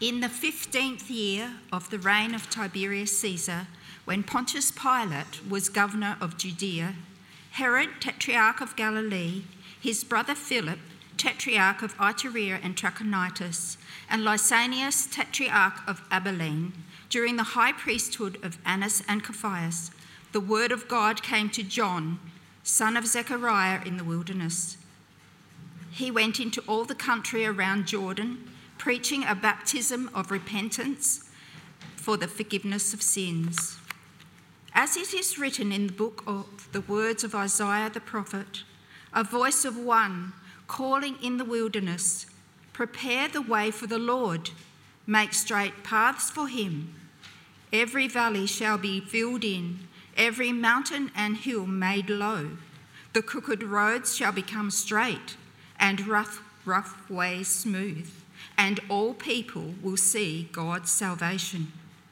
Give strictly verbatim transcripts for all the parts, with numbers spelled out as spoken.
In the fifteenth year of the reign of Tiberius Caesar, when Pontius Pilate was governor of Judea, Herod, tetrarch of Galilee, his brother Philip, tetrarch of Iturea and Trachonitis, and Lysanias, tetrarch of Abilene, during the high priesthood of Annas and Caiaphas, the word of God came to John, son of Zechariah, in the wilderness. He went into all the country around Jordan, preaching a baptism of repentance for the forgiveness of sins. As it is written in the book of the words of Isaiah the prophet, a voice of one calling in the wilderness, prepare the way for the Lord, make straight paths for him. Every valley shall be filled in, every mountain and hill made low. The crooked roads shall become straight, and rough, rough ways smooth, and all people will see God's salvation.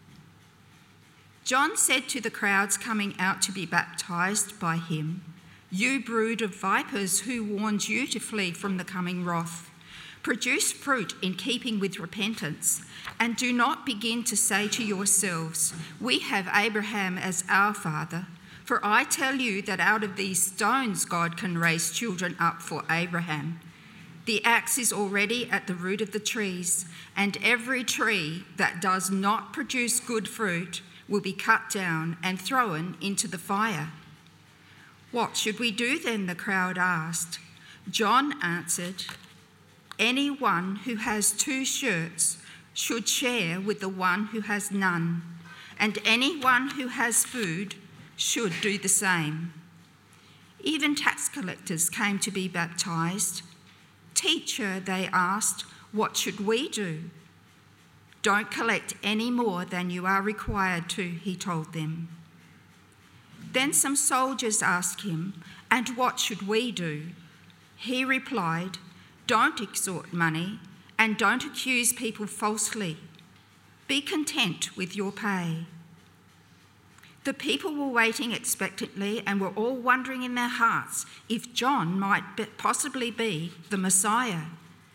John said to the crowds coming out to be baptized by him, "You brood of vipers, who warned you to flee from the coming wrath? Produce fruit in keeping with repentance, and do not begin to say to yourselves, 'We have Abraham as our father.' For I tell you that out of these stones God can raise children up for Abraham. The axe is already at the root of the trees, and every tree that does not produce good fruit will be cut down and thrown into the fire." "What should we do then?" the crowd asked. John answered, "Anyone who has two shirts should share with the one who has none, and anyone who has food should do the same." Even tax collectors came to be baptized. "Teacher," they asked, "what should we do?" "Don't collect any more than you are required to," he told them. Then some soldiers asked him, "And what should we do?" He replied, "Don't extort money, and don't accuse people falsely. Be content with your pay." The people were waiting expectantly and were all wondering in their hearts if John might be, possibly be the Messiah.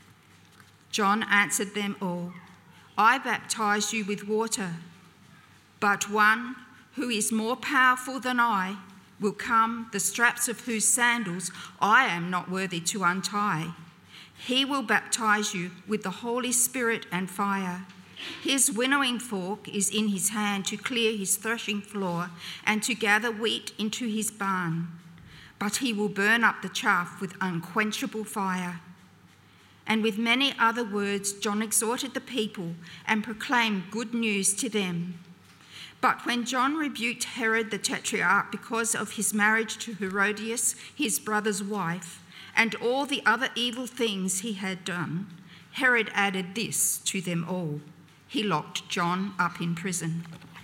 John answered them all, "I baptize you with water, but one who is more powerful than I will come, the straps of whose sandals I am not worthy to untie. He will baptize you with the Holy Spirit and fire. His winnowing fork is in his hand to clear his threshing floor and to gather wheat into his barn. But he will burn up the chaff with unquenchable fire." And with many other words, John exhorted the people and proclaimed good news to them. But when John rebuked Herod the Tetrarch because of his marriage to Herodias, his brother's wife, and all the other evil things he had done, Herod added this to them all: he locked John up in prison.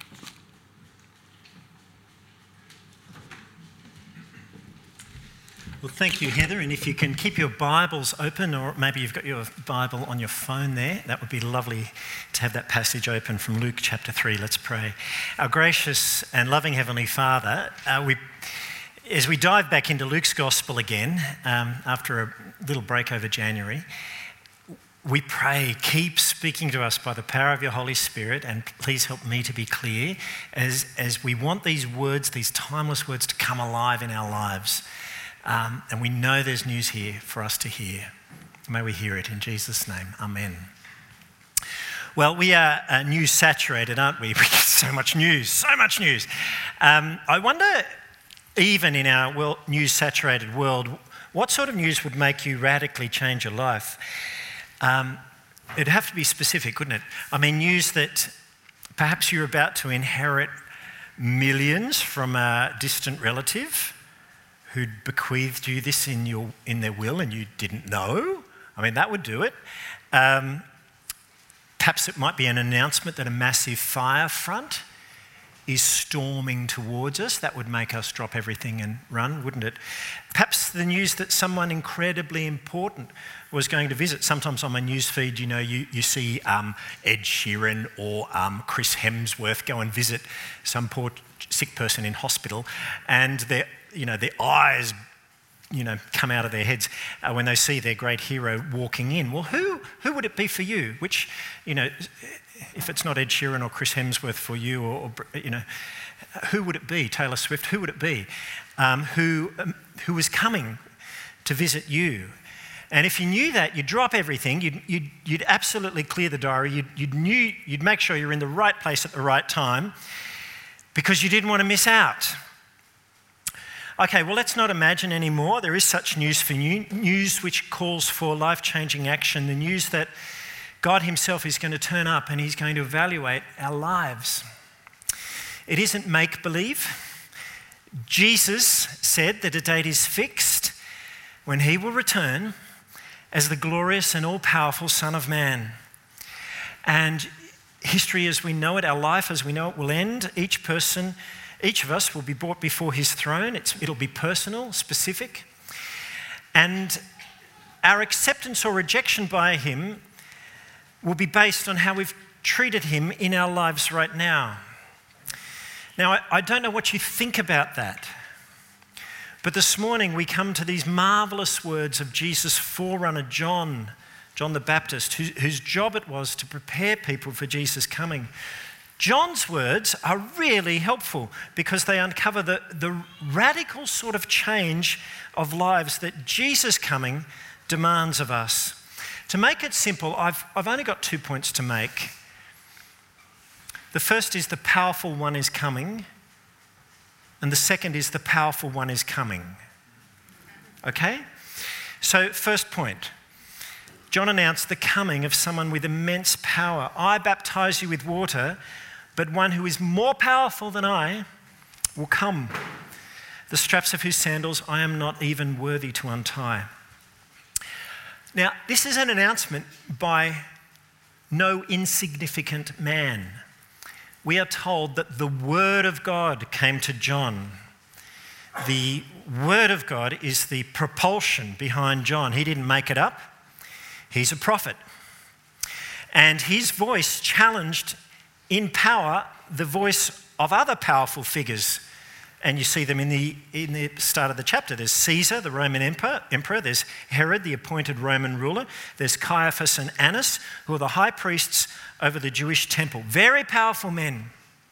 Well, thank you, Heather. And if you can keep your Bibles open, or maybe you've got your Bible on your phone there, that would be lovely to have that passage open from Luke chapter three. Let's pray. Our gracious and loving Heavenly Father, uh, we, as we dive back into Luke's Gospel again, um, after a little break over January, we pray, keep speaking to us by the power of your Holy Spirit, and please help me to be clear as, as we want these words, these timeless words, to come alive in our lives. Um, and we know there's news here for us to hear. May we hear it in Jesus' name. Amen. Well, we are uh, news saturated, aren't we? We get so much news, so much news. Um, I wonder, even in our world, news saturated world, what sort of news would make you radically change your life? Um, it'd have to be specific, wouldn't it? I mean, news that perhaps you're about to inherit millions from a distant relative who'd bequeathed you this in your in their will and you didn't know. I mean, that would do it. Um, perhaps it might be an announcement that a massive fire front is storming towards us. That would make us drop everything and run, wouldn't it? Perhaps the news that someone incredibly important was going to visit. Sometimes on my news feed, you know, you, you see um, Ed Sheeran or um, Chris Hemsworth go and visit some poor sick person in hospital, and their, you know, their eyes you know, come out of their heads uh, when they see their great hero walking in. Well, who who would it be for you? Which, you know, if it's not Ed Sheeran or Chris Hemsworth for you, or, or you know, who would it be? Taylor Swift? Who would it be? Um, who um, who was coming to visit you? And if you knew that, you'd drop everything. You'd you'd, you'd absolutely clear the diary. You'd you'd knew you'd make sure you're in the right place at the right time, because you didn't want to miss out. Okay, well, let's not imagine anymore. There is such news for you, news which calls for life-changing action, the news that God himself is going to turn up and he's going to evaluate our lives. It isn't make-believe. Jesus said that a date is fixed when he will return as the glorious and all-powerful Son of Man. And history as we know it, our life as we know it, will end. Each person Each of us will be brought before his throne. It's, it'll be personal, specific. And our acceptance or rejection by him will be based on how we've treated him in our lives right now. Now, I, I don't know what you think about that. But this morning we come to these marvellous words of Jesus' forerunner, John, John the Baptist, who, whose job it was to prepare people for Jesus' coming. John's words are really helpful because they uncover the, the radical sort of change of lives that Jesus coming demands of us. To make it simple, I've, I've only got two points to make. The first is the powerful one is coming, and the second is the powerful one is coming. Okay? So, first point. John announced the coming of someone with immense power. I baptize you with water, but one who is more powerful than I will come, the straps of whose sandals I am not even worthy to untie. Now, this is an announcement by no insignificant man. We are told that the Word of God came to John. The Word of God is the propulsion behind John. He didn't make it up. He's a prophet. And his voice challenged in power the voice of other powerful figures. And you see them in the, in the start of the chapter. There's Caesar, the Roman emperor, emperor. There's Herod, the appointed Roman ruler. There's Caiaphas and Annas, who are the high priests over the Jewish temple. Very powerful men.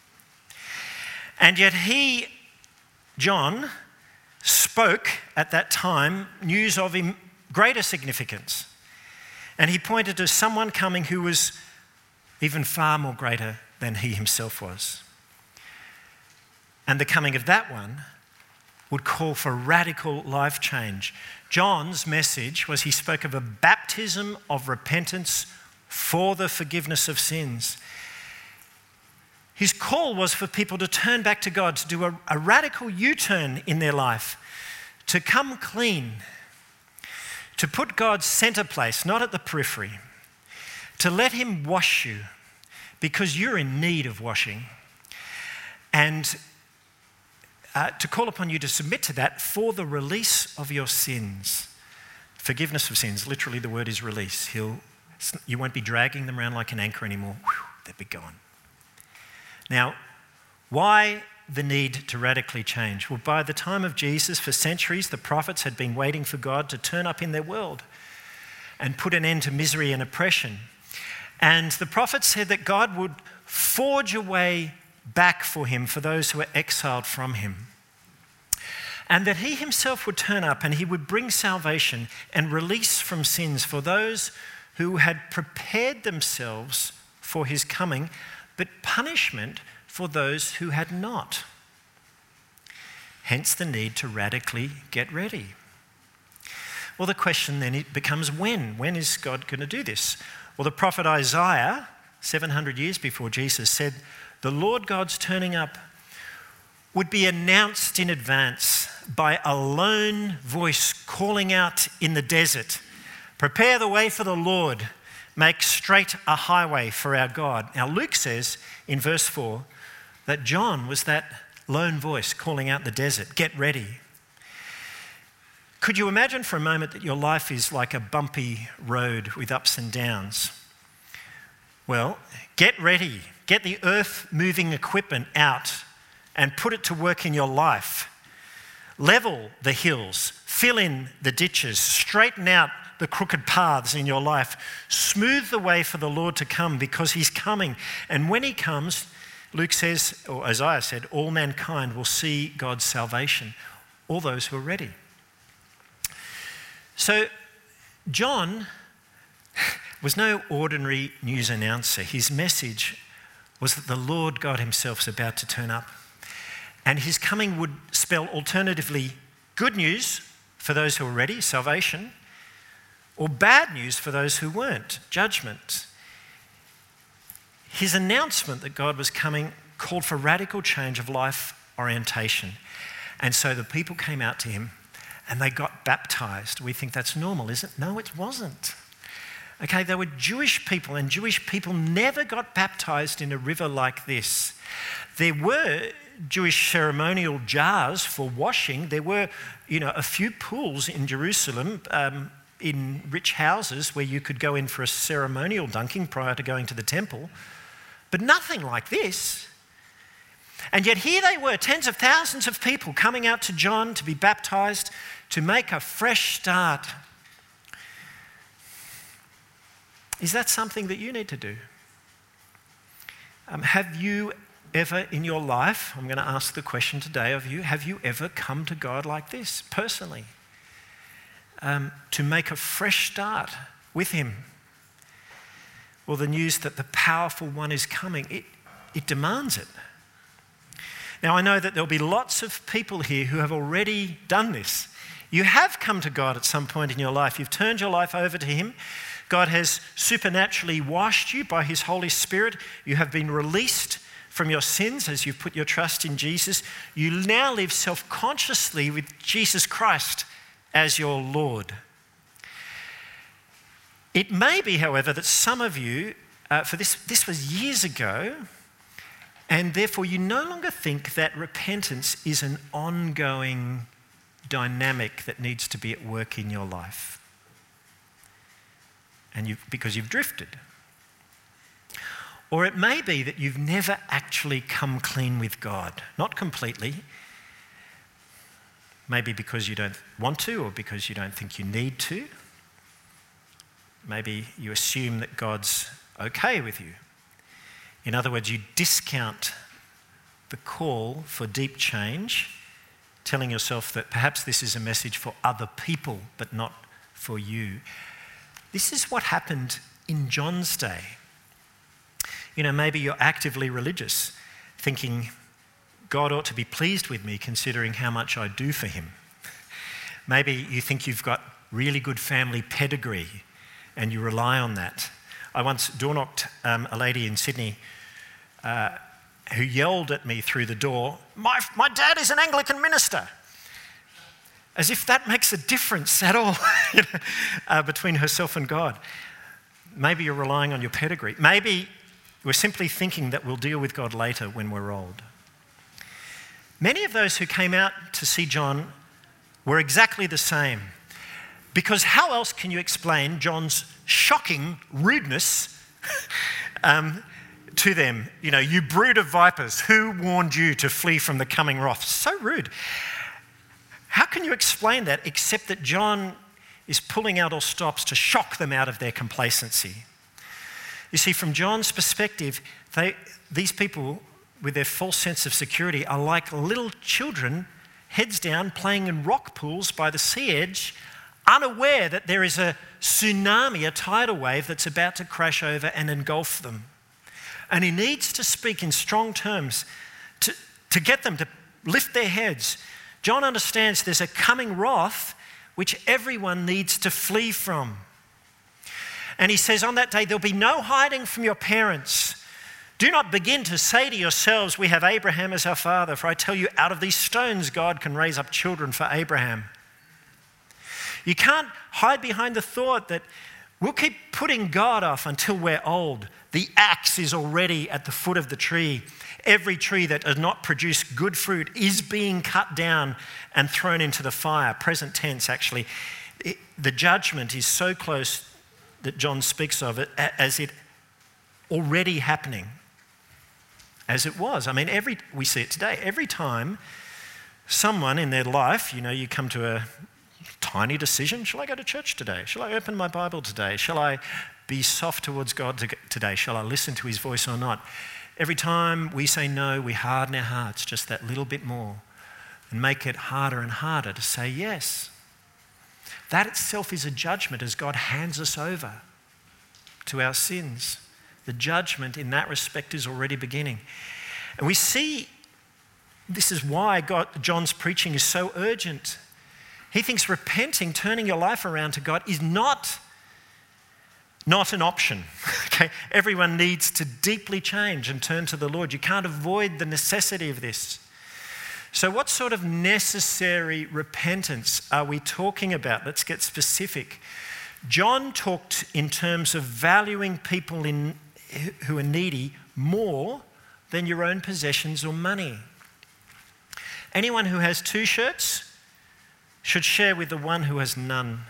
And yet he, John, spoke at that time news of him greater significance. And he pointed to someone coming who was even far more greater than he himself was. And the coming of that one would call for radical life change. John's message was he spoke of a baptism of repentance for the forgiveness of sins. His call was for people to turn back to God, to do a, a radical U-turn in their life, to come clean, to put God center place, not at the periphery, to let him wash you because you're in need of washing, and uh, to call upon you to submit to that for the release of your sins. Forgiveness of sins, literally the word is release. He'll, you won't be dragging them around like an anchor anymore. Whew, they'll be gone. Now, why the need to radically change? Well, by the time of Jesus, for centuries, the prophets had been waiting for God to turn up in their world and put an end to misery and oppression. And the prophets said that God would forge a way back for him, for those who were exiled from him. And that he himself would turn up and he would bring salvation and release from sins for those who had prepared themselves for his coming, but punishment for those who had not. Hence the need to radically get ready. Well, the question then becomes when? When is God going to do this? Well, the prophet Isaiah, seven hundred years before Jesus, said the Lord God's turning up would be announced in advance by a lone voice calling out in the desert, "Prepare the way for the Lord, make straight a highway for our God." Now, Luke says in verse four that John was that lone voice calling out the desert, "Get ready." Could you imagine for a moment that your life is like a bumpy road with ups and downs? Well, get ready. Get the earth-moving equipment out and put it to work in your life. level the hills, fill in the ditches, straighten out the crooked paths in your life, smooth the way for the Lord to come, because he's coming. And when he comes, Luke says, or Isaiah said, all mankind will see God's salvation, all those who are ready. So John was no ordinary news announcer. His message was that the Lord God himself is about to turn up. And his coming would spell alternatively good news for those who are ready, salvation, or bad news for those who weren't, judgment. His announcement that God was coming called for radical change of life orientation. And so the people came out to him and they got baptized. We think that's normal, isn't it? No, it wasn't. Okay, they were Jewish people, and Jewish people never got baptized in a river like this. There were Jewish ceremonial jars for washing. There were, you know, a few pools in Jerusalem, um, in rich houses where you could go in for a ceremonial dunking prior to going to the temple, but nothing like this. And yet here they were, tens of thousands of people coming out to John to be baptized, to make a fresh start. Is that something that you need to do? Um, have you ever in your life, I'm going to ask the question today of you, have you ever come to God like this, personally? Um, to make a fresh start with him? Well, the news that the powerful one is coming, it, it demands it. Now, I know that there'll be lots of people here who have already done this. You have come to God at some point in your life. You've turned your life over to him. God has supernaturally washed you by his Holy Spirit. You have been released from your sins as you've put your trust in Jesus. You now live self-consciously with Jesus Christ as your Lord. It may be, however, that some of you, uh, for this, this was years ago, and therefore you no longer think that repentance is an ongoing dynamic that needs to be at work in your life. And you've, because you've drifted. Or it may be that you've never actually come clean with God. Not completely. Maybe because you don't want to, or because you don't think you need to. Maybe you assume that God's okay with you. In other words, you discount the call for deep change, telling yourself that perhaps this is a message for other people, but not for you. This is what happened in John's day. You know, maybe you're actively religious, thinking, God ought to be pleased with me considering how much I do for him. Maybe you think you've got really good family pedigree and you rely on that. I once door-knocked um, a lady in Sydney uh, who yelled at me through the door, my, my dad is an Anglican minister. As if that makes a difference at all you know, uh, between herself and God. Maybe you're relying on your pedigree. Maybe we're simply thinking that we'll deal with God later when we're old. Many of those who came out to see John were exactly the same. Because how else can you explain John's shocking rudeness um, to them? You know, you brood of vipers, who warned you to flee from the coming wrath? So rude. How can you explain that except that John is pulling out all stops to shock them out of their complacency? You see, from John's perspective, they, these people with their false sense of security are like little children, heads down, playing in rock pools by the sea edge, unaware that there is a tsunami, a tidal wave that's about to crash over and engulf them. And he needs to speak in strong terms to, to get them to lift their heads. John understands there's a coming wrath which everyone needs to flee from. And he says, on that day, there'll be no hiding from your parents. Do not begin to say to yourselves, we have Abraham as our father, for I tell you, out of these stones, God can raise up children for Abraham. You can't hide behind the thought that we'll keep putting God off until we're old. The axe is already at the foot of the tree. Every tree that does not produce good fruit is being cut down and thrown into the fire. Present tense, actually. It, the judgment is so close that John speaks of it as it already happening. As it was. I mean, every we see it today. Every time someone in their life, you know, you come to a tiny decision. Shall I go to church today? Shall I open my Bible today? Shall I be soft towards God today? Shall I listen to his voice or not? Every time we say no, we harden our hearts just that little bit more and make it harder and harder to say yes. That itself is a judgment as God hands us over to our sins. The judgment in that respect is already beginning. And we see this is why God, John's preaching is so urgent. He thinks repenting, turning your life around to God is not, not an option. Okay? Everyone needs to deeply change and turn to the Lord. You can't avoid the necessity of this. So what sort of necessary repentance are we talking about? Let's get specific. John talked in terms of valuing people in, who are needy more than your own possessions or money. Anyone who has two shirts should share with the one who has none.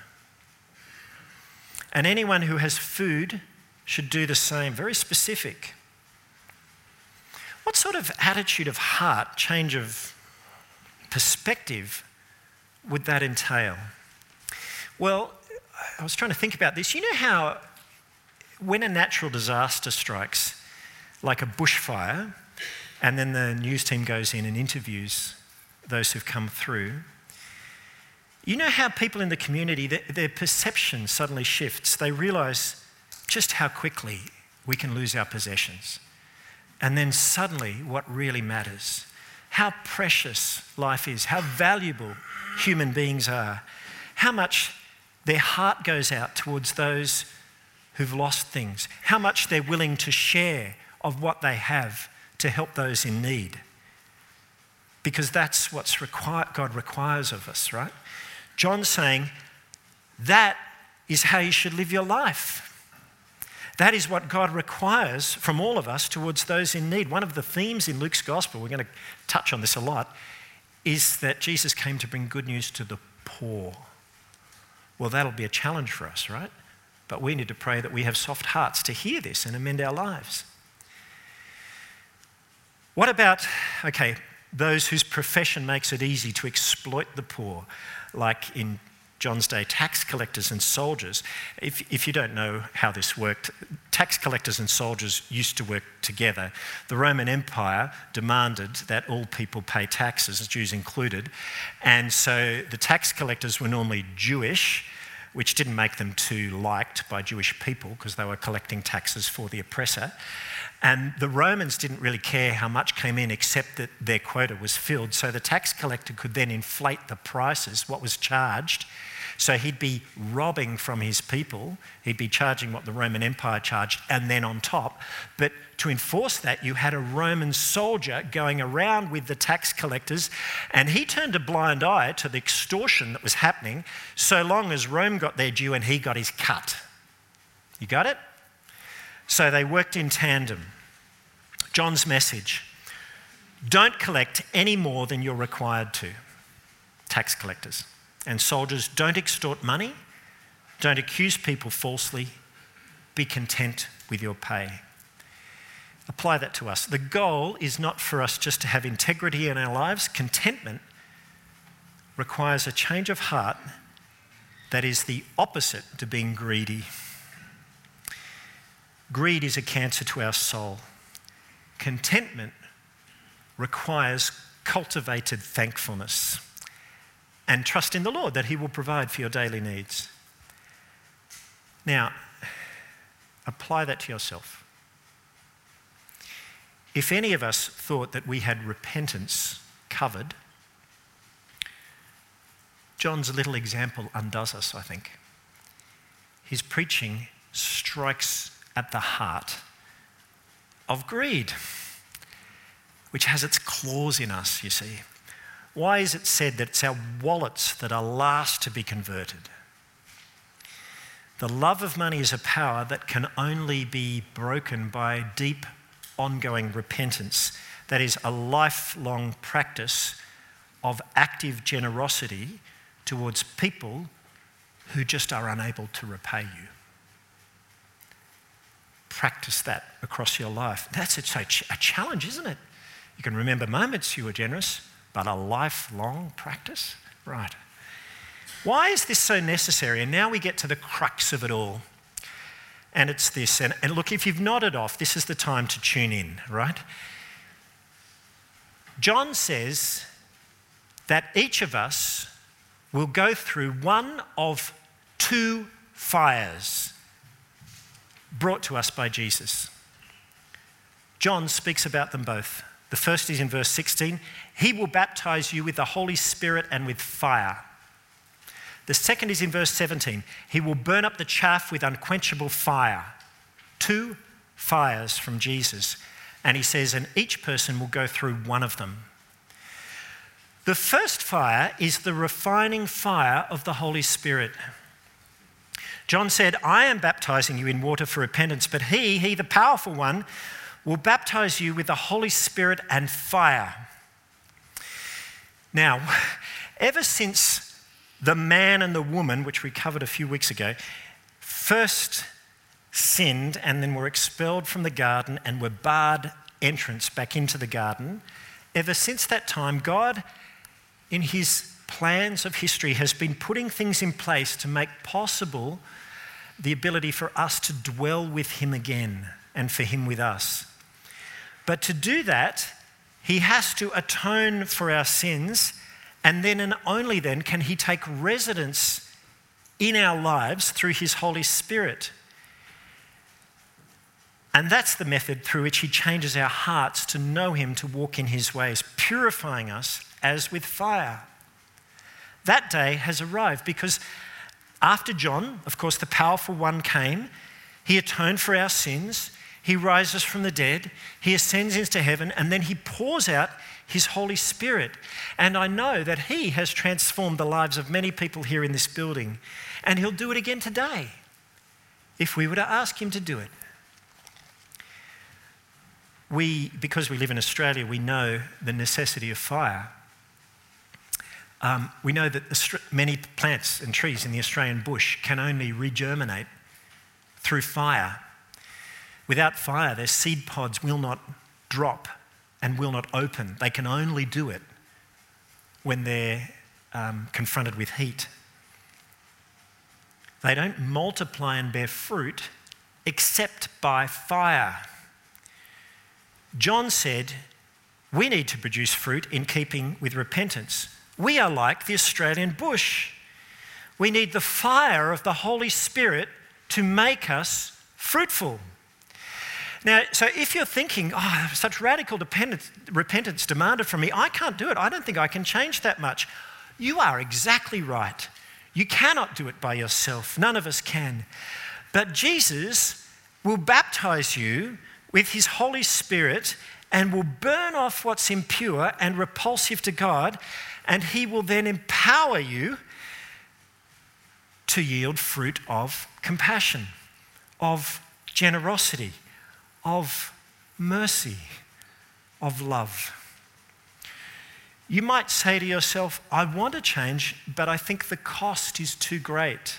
And anyone who has food should do the same. Very specific. What sort of attitude of heart, change of perspective would that entail? Well, I was trying to think about this. You know how when a natural disaster strikes, like a bushfire, and then the news team goes in and interviews those who've come through, you know how people in the community, their, their perception suddenly shifts. They realise just how quickly we can lose our possessions. And then suddenly what really matters, how precious life is, how valuable human beings are, how much their heart goes out towards those who've lost things, how much they're willing to share of what they have to help those in need. Because that's what requir- God requires of us, right? John's saying that is how you should live your life. That is what God requires from all of us towards those in need. One of the themes in Luke's gospel, we're going to touch on this a lot, is that Jesus came to bring good news to the poor. Well, that'll be a challenge for us, right? But we need to pray that we have soft hearts to hear this and amend our lives. What about, okay, those whose profession makes it easy to exploit the poor, like in John's day, tax collectors and soldiers? If, if you don't know how this worked, tax collectors and soldiers used to work together. The Roman Empire demanded that all people pay taxes, Jews included, and so the tax collectors were normally Jewish, which didn't make them too liked by Jewish people because they were collecting taxes for the oppressor. And the Romans didn't really care how much came in except that their quota was filled. So the tax collector could then inflate the prices, what was charged. So he'd be robbing from his people. He'd be charging what the Roman Empire charged and then on top. But to enforce that, you had a Roman soldier going around with the tax collectors, and he turned a blind eye to the extortion that was happening so long as Rome got their due and he got his cut. You got it? So they worked in tandem. John's message: don't collect any more than you're required to, tax collectors. And soldiers, don't extort money, don't accuse people falsely, be content with your pay. Apply that to us. The goal is not for us just to have integrity in our lives. Contentment requires a change of heart that is the opposite to being greedy. Greed is a cancer to our soul. Contentment requires cultivated thankfulness and trust in the Lord that he will provide for your daily needs. Now, apply that to yourself. If any of us thought that we had repentance covered, John's little example undoes us, I think. His preaching strikes at the heart of greed, which has its claws in us, you see. Why is it said that it's our wallets that are last to be converted? The love of money is a power that can only be broken by deep, ongoing repentance. That is a lifelong practice of active generosity towards people who just are unable to repay you. Practice that across your life. That's a, a challenge, isn't it? You can remember moments you were generous, but a lifelong practice? Right. Why is this so necessary? And now we get to the crux of it all. And it's this. And, and look, if you've nodded off, this is the time to tune in, right? John says that each of us will go through one of two fires brought to us by Jesus. John speaks about them both. The first is in verse sixteen. He will baptize you with the Holy Spirit and with fire. The second is in verse seventeen. He will burn up the chaff with unquenchable fire. Two fires from Jesus. And he says, and each person will go through one of them. The first fire is the refining fire of the Holy Spirit. John said, I am baptizing you in water for repentance, but he, he the powerful one, will baptize you with the Holy Spirit and fire. Now, ever since the man and the woman, which we covered a few weeks ago, first sinned and then were expelled from the garden and were barred entrance back into the garden, ever since that time, God, in his plans of history, has been putting things in place to make possible the ability for us to dwell with him again and for him with us. But to do that, he has to atone for our sins, and then and only then can he take residence in our lives through his Holy Spirit. And that's the method through which he changes our hearts to know him, to walk in his ways, purifying us as with fire. That day has arrived because after John, of course, the powerful one came. He atoned for our sins. He rises from the dead. He ascends into heaven, and then he pours out his Holy Spirit. And I know that he has transformed the lives of many people here in this building, and he'll do it again today if we were to ask him to do it. We, because we live in Australia, we know the necessity of fire. Um, we know that many plants and trees in the Australian bush can only regerminate through fire. Without fire, their seed pods will not drop and will not open. They can only do it when they're um, confronted with heat. They don't multiply and bear fruit except by fire. John said, we need to produce fruit in keeping with repentance. We are like the Australian bush. We need the fire of the Holy Spirit to make us fruitful. Now, so if you're thinking, oh, such radical dependence, repentance demanded from me, I can't do it. I don't think I can change that much. You are exactly right. You cannot do it by yourself. None of us can. But Jesus will baptize you with his Holy Spirit and will burn off what's impure and repulsive to God, and he will then empower you to yield fruit of compassion, of generosity, of mercy, of love. You might say to yourself, I want to change, but I think the cost is too great.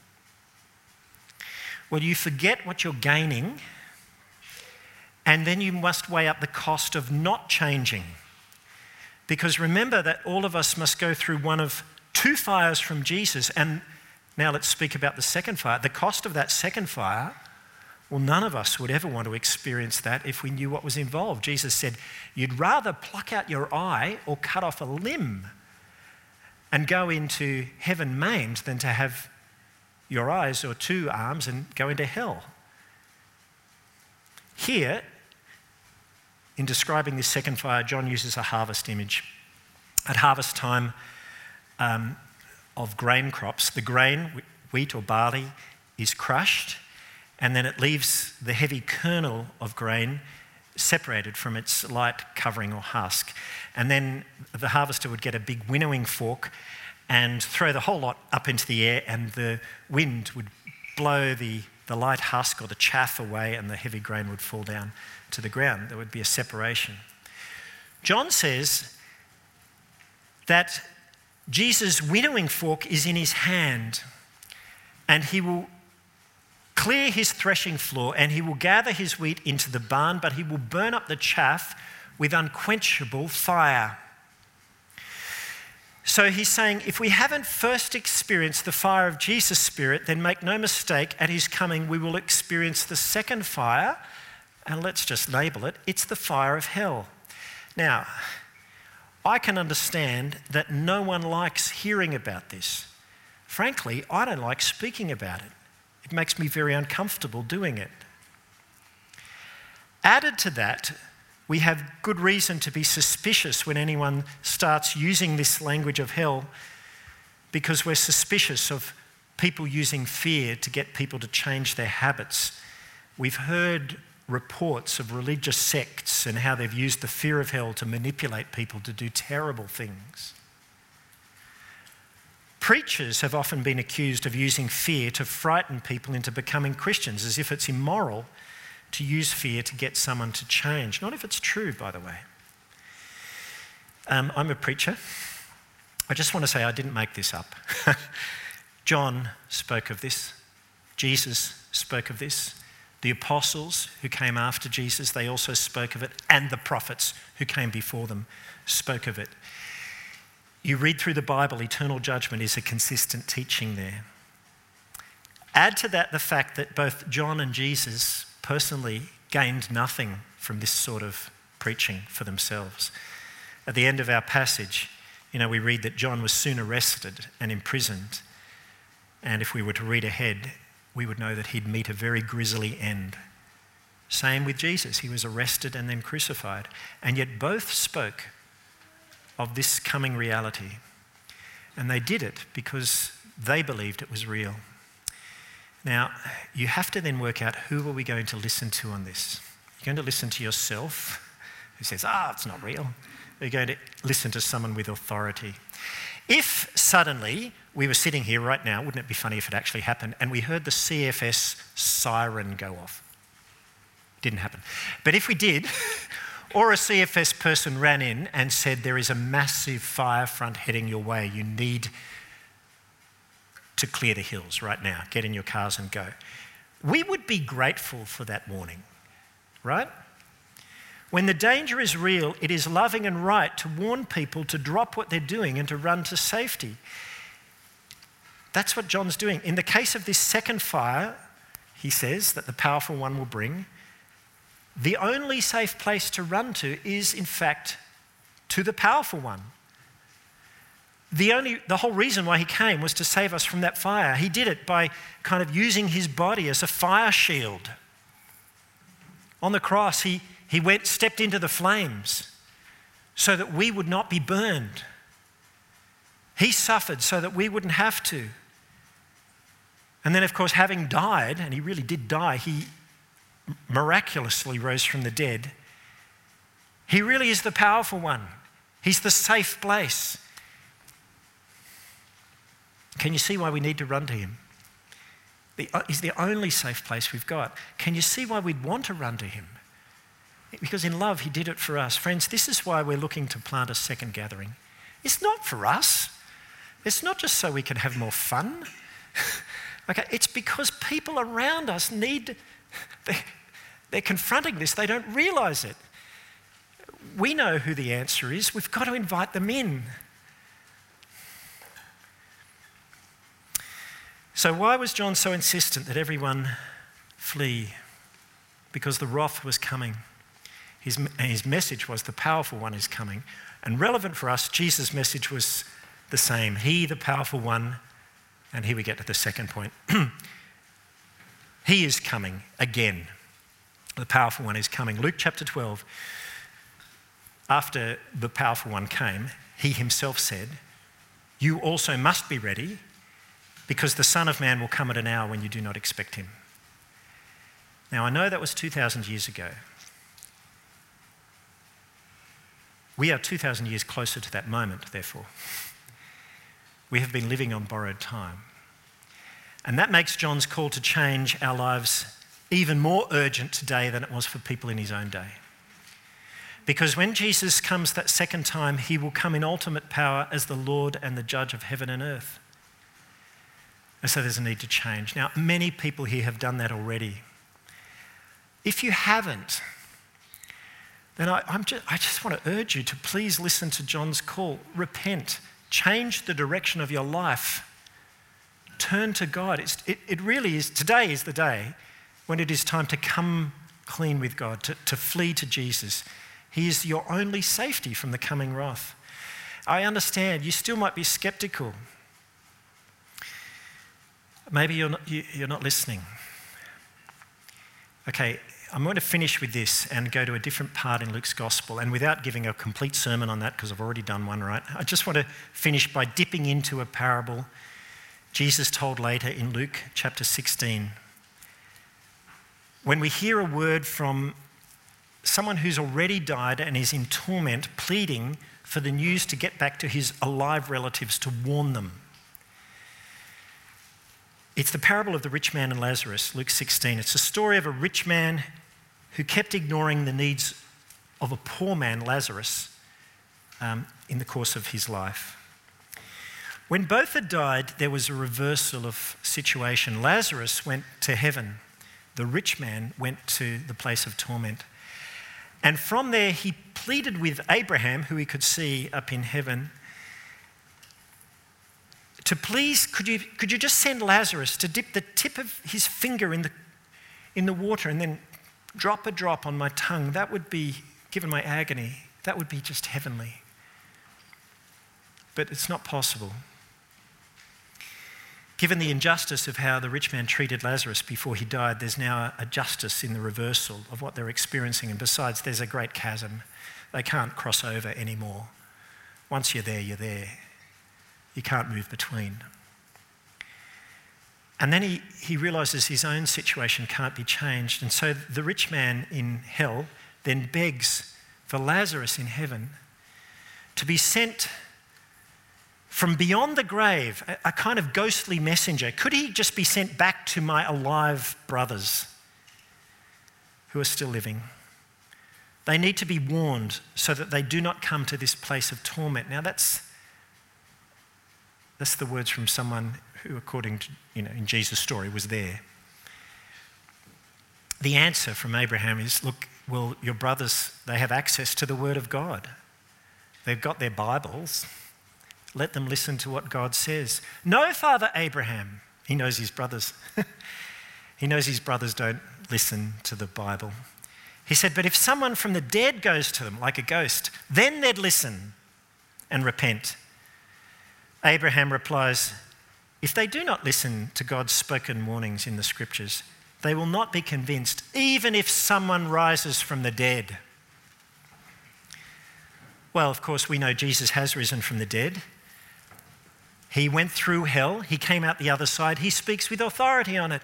Well, you forget what you're gaining, and then you must weigh up the cost of not changing. Because remember that all of us must go through one of two fires from Jesus. And now let's speak about the second fire. The cost of that second fire, well, none of us would ever want to experience that if we knew what was involved. Jesus said, you'd rather pluck out your eye or cut off a limb and go into heaven maimed than to have your eyes or two arms and go into hell. Here, in describing this second fire, John uses a harvest image. At harvest time um, of grain crops, the grain, wheat or barley, is crushed, and then it leaves the heavy kernel of grain separated from its light covering or husk. And then the harvester would get a big winnowing fork and throw the whole lot up into the air, and the wind would blow the, the light husk or the chaff away, and the heavy grain would fall down to the ground. There would be a separation. John says that Jesus' winnowing fork is in his hand, and he will clear his threshing floor, and he will gather his wheat into the barn, but he will burn up the chaff with unquenchable fire. So he's saying, if we haven't first experienced the fire of Jesus' Spirit, then make no mistake, at his coming we will experience the second fire, and let's just label it, it's the fire of hell. Now, I can understand that no one likes hearing about this. Frankly, I don't like speaking about it. It makes me very uncomfortable doing it. Added to that, we have good reason to be suspicious when anyone starts using this language of hell, because we're suspicious of people using fear to get people to change their habits. We've heard reports of religious sects and how they've used the fear of hell to manipulate people to do terrible things. Preachers have often been accused of using fear to frighten people into becoming Christians, as if it's immoral to use fear to get someone to change. Not if it's true, by the way. Um, I'm a preacher. I just want to say I didn't make this up. John spoke of this. Jesus spoke of this. The apostles who came after Jesus, they also spoke of it, and the prophets who came before them spoke of it. You read through the Bible, eternal judgment is a consistent teaching there. Add to that the fact that both John and Jesus personally gained nothing from this sort of preaching for themselves. At the end of our passage, you know, we read that John was soon arrested and imprisoned. And if we were to read ahead, we would know that he'd meet a very grisly end. Same with Jesus. He was arrested and then crucified. And yet both spoke of this coming reality. And they did it because they believed it was real. Now, you have to then work out, who are we going to listen to on this? You're going to listen to yourself, who says, ah, it's not real. You're going to listen to someone with authority. If suddenly we were sitting here right now, wouldn't it be funny if it actually happened, and we heard the C F S siren go off? Didn't happen. But if we did, or a C F S person ran in and said, there is a massive fire front heading your way, you need to clear the hills right now, get in your cars and go. We would be grateful for that warning, right? When the danger is real, it is loving and right to warn people to drop what they're doing and to run to safety. That's what John's doing. In the case of this second fire, he says, that the powerful one will bring, the only safe place to run to is, in fact, to the powerful one. The only, the whole reason why he came was to save us from that fire. He did it by kind of using his body as a fire shield. On the cross, he, he went, stepped into the flames so that we would not be burned. He suffered so that we wouldn't have to. And then, of course, having died, and he really did die, he miraculously rose from the dead. He really is the powerful one. He's the safe place. Can you see why we need to run to him? The, he's the only safe place we've got. Can you see why we'd want to run to him? Because in love, he did it for us. Friends, this is why we're looking to plant a second gathering. It's not for us. It's not just so we can have more fun. Okay, it's because people around us need, they're, they're confronting this, they don't realise it. We know who the answer is, we've got to invite them in. So why was John so insistent that everyone flee? Because the wrath was coming. His, his message was the powerful one is coming. And relevant for us, Jesus' message was the same. He, the powerful one, and here we get to the second point. He is coming again. The powerful one is coming. Luke chapter twelve, after the powerful one came, he himself said, you also must be ready, because the Son of Man will come at an hour when you do not expect him. Now, I know that was two thousand years ago. We are two thousand years closer to that moment, therefore. We have been living on borrowed time. And that makes John's call to change our lives even more urgent today than it was for people in his own day. Because when Jesus comes that second time, he will come in ultimate power as the Lord and the judge of heaven and earth. And so there's a need to change. Now, many people here have done that already. If you haven't, then I, I'm just, I just want to urge you to please listen to John's call. Repent. change the direction of your life, turn to God. It's, it, it really is, today is the day when it is time to come clean with God, to, to flee to Jesus. He is your only safety from the coming wrath. I understand you still might be skeptical. Maybe you're not, you, you're not listening. Okay, I'm going to finish with this and go to a different part in Luke's gospel, and without giving a complete sermon on that, because I've already done one, right? I just want to finish by dipping into a parable Jesus told later in Luke chapter sixteen. When we hear a word from someone who's already died and is in torment, pleading for the news to get back to his alive relatives to warn them. It's the parable of the rich man and Lazarus, Luke sixteen. It's a story of a rich man who kept ignoring the needs of a poor man, Lazarus, um, in the course of his life. When both had died, there was a reversal of situation. Lazarus went to heaven. The rich man went to the place of torment. And from there, he pleaded with Abraham, who he could see up in heaven, to please, could you, could you just send Lazarus to dip the tip of his finger in the, in the water and then drop a drop on my tongue? That would be, given my agony, that would be just heavenly. But it's not possible. Given the injustice of how the rich man treated Lazarus before he died, there's now a justice in the reversal of what they're experiencing. And besides, there's a great chasm. They can't cross over anymore. Once you're there, you're there. You can't move between. And then he, he realises his own situation can't be changed. And so the rich man in hell then begs for Lazarus in heaven to be sent from beyond the grave, a, a kind of ghostly messenger. Could he just be sent back to my alive brothers who are still living? They need to be warned so that they do not come to this place of torment. Now that's That's the words from someone who, according to, you know, in Jesus' story, was there. The answer from Abraham is, look, well, your brothers, they have access to the Word of God. They've got their Bibles. Let them listen to what God says. No, Father Abraham. He knows his brothers. He knows his brothers don't listen to the Bible. He said, but if someone from the dead goes to them like a ghost, then they'd listen and repent. Abraham replies, if they do not listen to God's spoken warnings in the scriptures, they will not be convinced, even if someone rises from the dead. Well, of course, we know Jesus has risen from the dead. He went through hell. He came out the other side. He speaks with authority on it.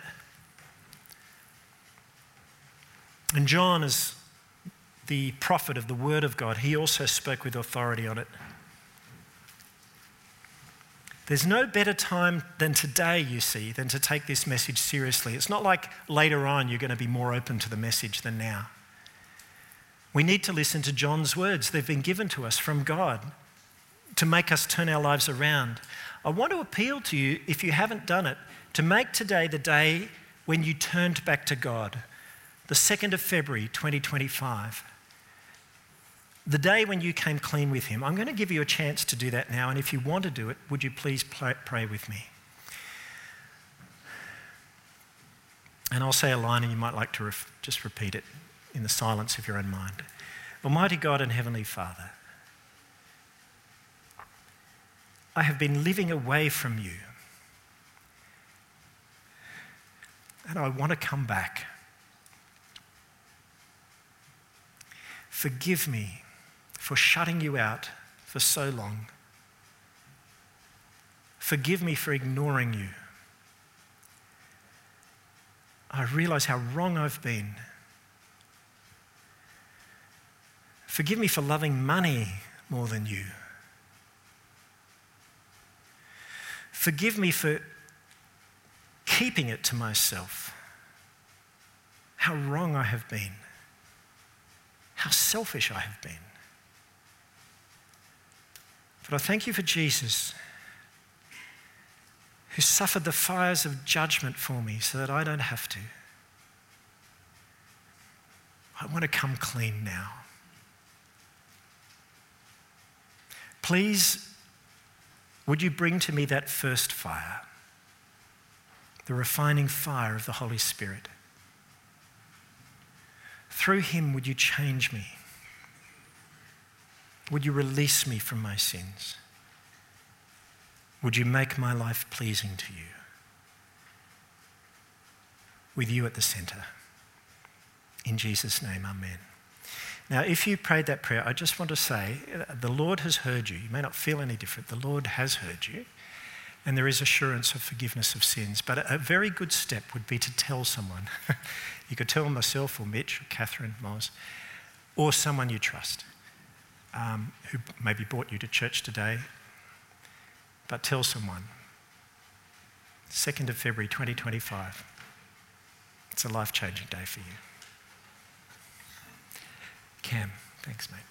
And John, as the prophet of the Word of God, he also spoke with authority on it. There's no better time than today, you see, than to take this message seriously. It's not like later on you're going to be more open to the message than now. We need to listen to John's words. They've been given to us from God to make us turn our lives around. I want to appeal to you, if you haven't done it, to make today the day when you turned back to God, the second of February twenty twenty-five. The day when you came clean with him. I'm going to give you a chance to do that now, and if you want to do it, would you please pray with me? And I'll say a line and you might like to ref- just repeat it in the silence of your own mind. Almighty God and Heavenly Father, I have been living away from you, and I want to come back. Forgive me for shutting you out for so long. Forgive me for ignoring you. I realise how wrong I've been. Forgive me for loving money more than you. Forgive me for keeping it to myself. How wrong I have been. How selfish I have been. But I thank you for Jesus, who suffered the fires of judgment for me so that I don't have to. I want to come clean now. Please Would you bring to me that first fire, the refining fire of the Holy Spirit? Through him, would you change me? Would you release me from my sins? Would you make my life pleasing to you? With you at the centre. In Jesus' name, amen. Now, if you prayed that prayer, I just want to say, the Lord has heard you. You may not feel any different. The Lord has heard you. And there is assurance of forgiveness of sins. But a very good step would be to tell someone. You could tell myself or Mitch or Catherine, Moz, or someone you trust, um, who maybe brought you to church today. But tell someone. second of February twenty twenty-five. It's a life-changing day for you. Cam, thanks, mate.